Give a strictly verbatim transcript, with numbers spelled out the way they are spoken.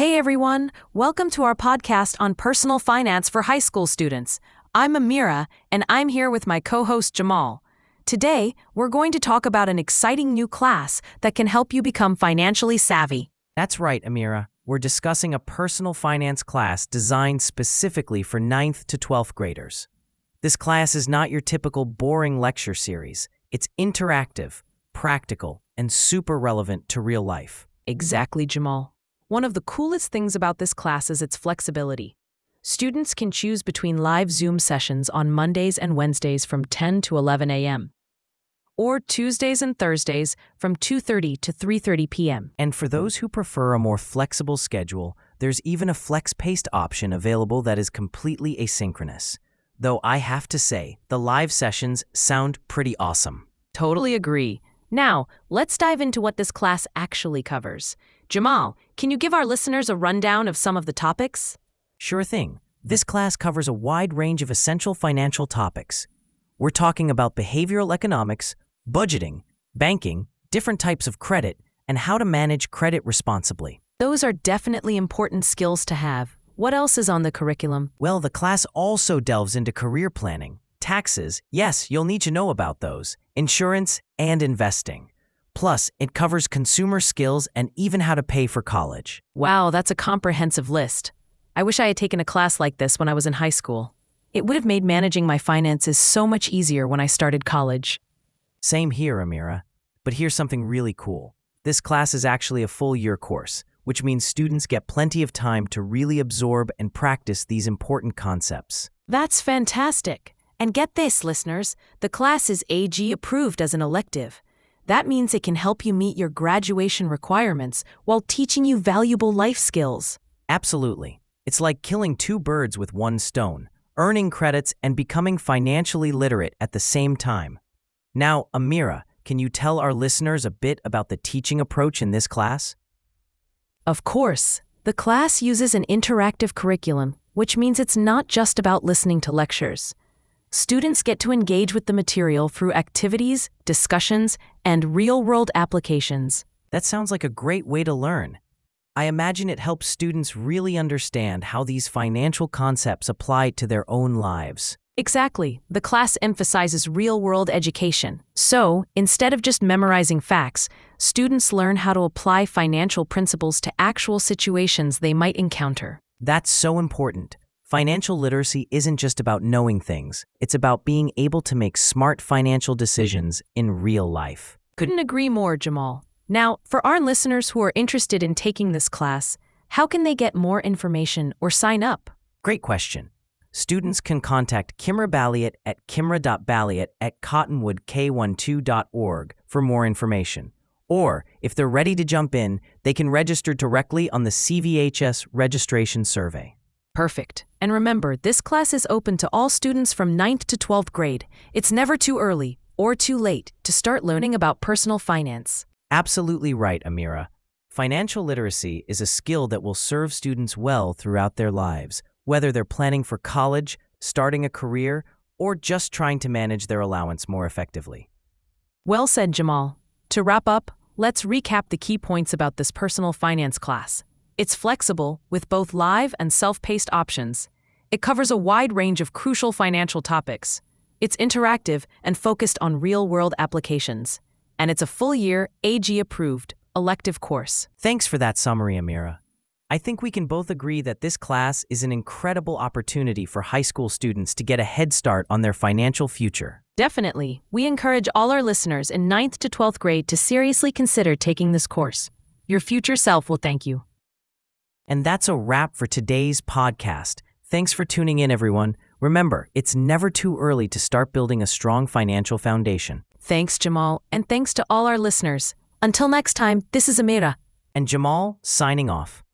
Hey everyone, welcome to our podcast on personal finance for high school students. I'm Amira, and I'm here with my co-host Jamal. Today, we're going to talk about an exciting new class that can help you become financially savvy. That's right, Amira. We're discussing a personal finance class designed specifically for ninth to twelfth graders. This class is not your typical boring lecture series. It's interactive, practical, and super relevant to real life. Exactly, Jamal. One of the coolest things about this class is its flexibility. Students can choose between live Zoom sessions on Mondays and Wednesdays from ten to eleven a m or Tuesdays and Thursdays from two thirty to three thirty p m And for those who prefer a more flexible schedule, there's even a flex-paced option available that is completely asynchronous. Though I have to say, the live sessions sound pretty awesome. Totally agree. Now, let's dive into what this class actually covers. Jamal, can you give our listeners a rundown of some of the topics? Sure thing. This class covers a wide range of essential financial topics. We're talking about behavioral economics, budgeting, banking, different types of credit, and how to manage credit responsibly. Those are definitely important skills to have. What else is on the curriculum? Well, the class also delves into career planning, taxes, yes, you'll need to know about those, insurance, and investing. Plus, it covers consumer skills and even how to pay for college. Wow, that's a comprehensive list. I wish I had taken a class like this when I was in high school. It would have made managing my finances so much easier when I started college. Same here, Amira. But here's something really cool. This class is actually a full-year course, which means students get plenty of time to really absorb and practice these important concepts. That's fantastic. And get this, listeners, the class is A G approved as an elective. That means it can help you meet your graduation requirements while teaching you valuable life skills. Absolutely. It's like killing two birds with one stone, earning credits and becoming financially literate at the same time. Now, Amira, can you tell our listeners a bit about the teaching approach in this class? Of course. The class uses an interactive curriculum, which means it's not just about listening to lectures. Students get to engage with the material through activities, discussions, and real-world applications. That sounds like a great way to learn. I imagine it helps students really understand how these financial concepts apply to their own lives. Exactly. The class emphasizes real-world education. So, instead of just memorizing facts, students learn how to apply financial principles to actual situations they might encounter. That's so important. Financial literacy isn't just about knowing things. It's about being able to make smart financial decisions in real life. Couldn't agree more, Jamal. Now, for our listeners who are interested in taking this class, how can they get more information or sign up? Great question. Students can contact Kimra Balliet at kimra dot balliet at cottonwood k twelve dot org for more information. Or, if they're ready to jump in, they can register directly on the C V H S registration survey. Perfect. And remember, this class is open to all students from ninth to twelfth grade. It's never too early or too late to start learning about personal finance. Absolutely right, Amira. Financial literacy is a skill that will serve students well throughout their lives, whether they're planning for college, starting a career, or just trying to manage their allowance more effectively. Well said, Jamal. To wrap up, let's recap the key points about this personal finance class. It's flexible, with both live and self-paced options. It covers a wide range of crucial financial topics. It's interactive and focused on real-world applications. And it's a full-year, A G-approved, elective course. Thanks for that summary, Amira. I think we can both agree that this class is an incredible opportunity for high school students to get a head start on their financial future. Definitely. We encourage all our listeners in ninth to twelfth grade to seriously consider taking this course. Your future self will thank you. And that's a wrap for today's podcast. Thanks for tuning in, everyone. Remember, it's never too early to start building a strong financial foundation. Thanks, Jamal, and thanks to all our listeners. Until next time, this is Amira. And Jamal, signing off.